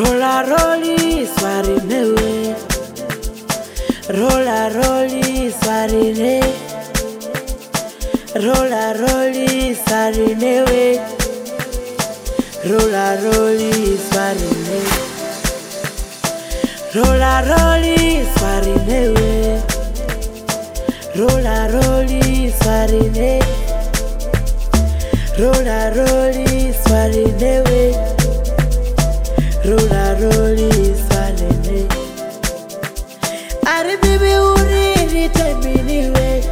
Rolla rolli svarine, rolla rolli svarine, rolla rolli svarine, rolla rolli svarine, rolla rolli svarine, rolla rolli svarine, rolla rolli svarine. Rolla rolli svarine. Are baby uri temini we.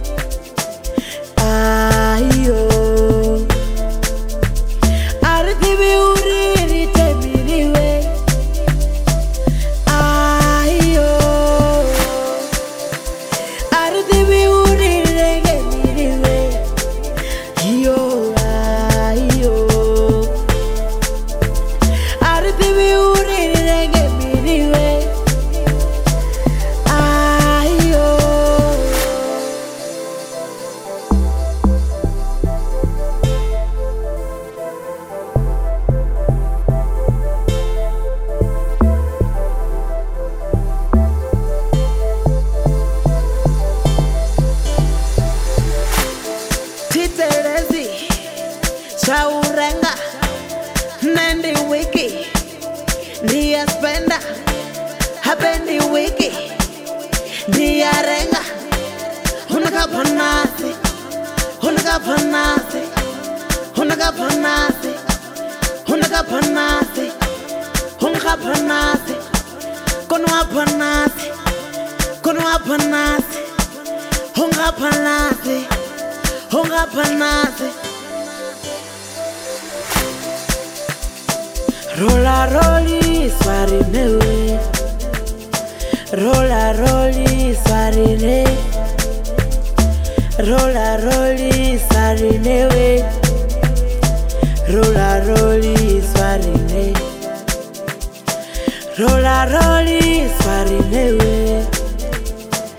Ayo. Are baby uri temini we. Ayo. Are baby uri temini we. Yo. Titelezi, Shaurenga, Nandi Wiki, Dia Spenda, Habendi Wiki, Dia Renga, Hunaga Panasi, Hunaga Panasi, Hunaga Panasi, Hunaga Panasi, Hunaga Panasi, Konwa Panasi, Konwa Panasi, Hunga Panasi. Hunga panase. Rolla rolli svarine we. Rolla rolli svarine. Rolla rolli svarine we. Rolla rolli svarine. Rolla rolli svarine we.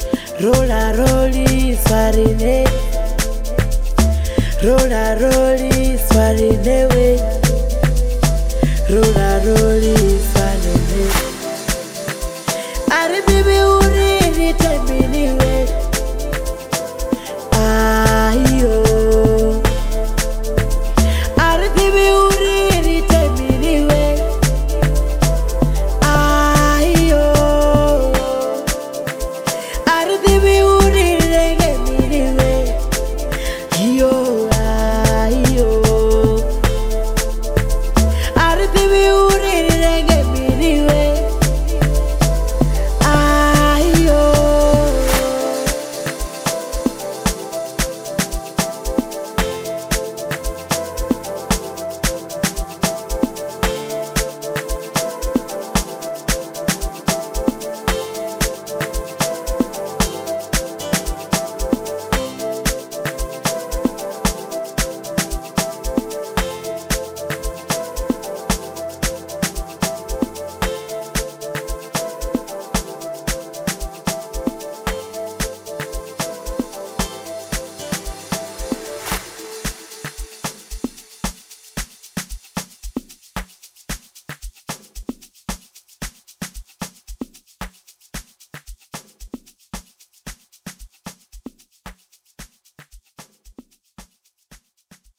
Rolla rolli svarine. Rolla rolli